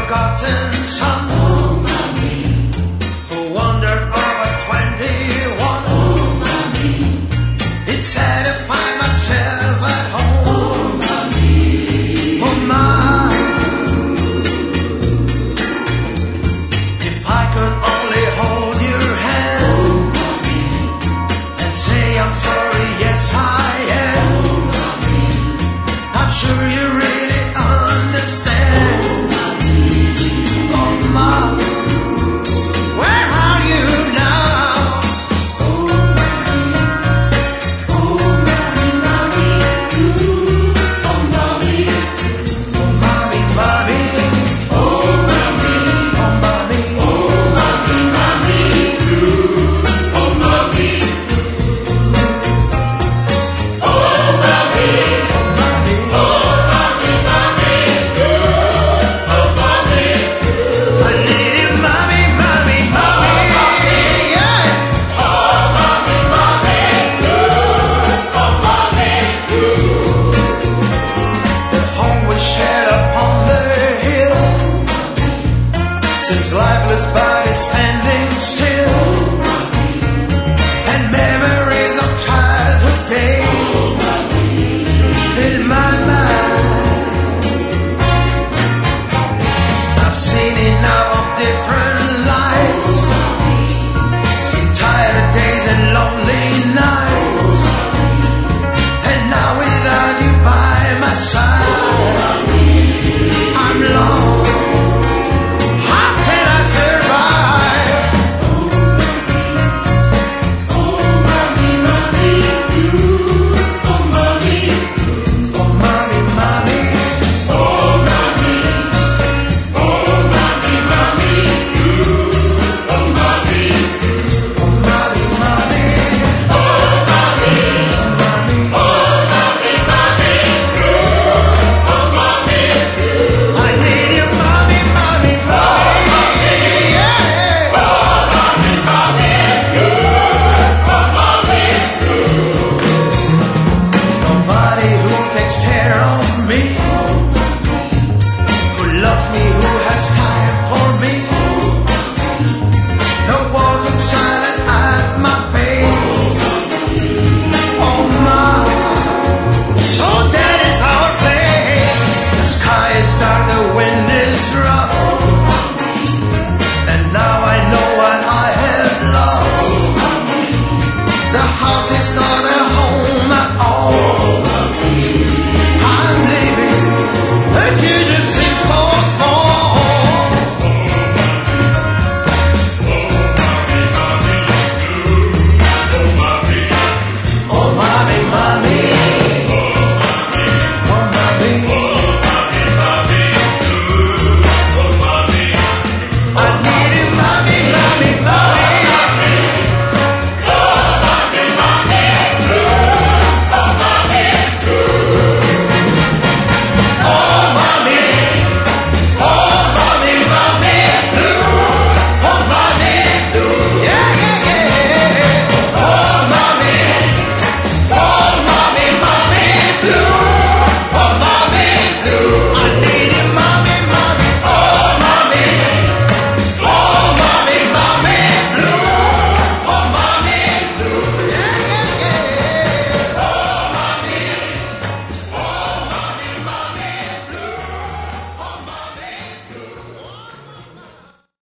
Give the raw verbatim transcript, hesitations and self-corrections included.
forgotten son, Oh, mommy. who wandered over twenty-one. Oh, mommy. It's sad to find myself at home. Oh, mommy. Oh, my. If I could only hold your hand, Oh, mommy. and say I'm sorry, yes I am. Oh, mommy. I'm sure you really understand. Oh, mommy. Oh, my. Where are you now? Oh, mommy. Oh, mommy, mommy. Ooh. Oh, mommy. Oh, mommy, mommy. Oh, mommy. Oh, mommy. Oh, mommy, mommy. Ooh. Oh, mommy. Oh, mommy. Oh, mommy. Oh, mommy, mommy. Ooh. Oh, mommy. I need you, mommy, mommy, mommy. Yeah. Oh, mommy, mommy. Ooh. Oh, mommy. The home we shared upon the hill seems lifeless.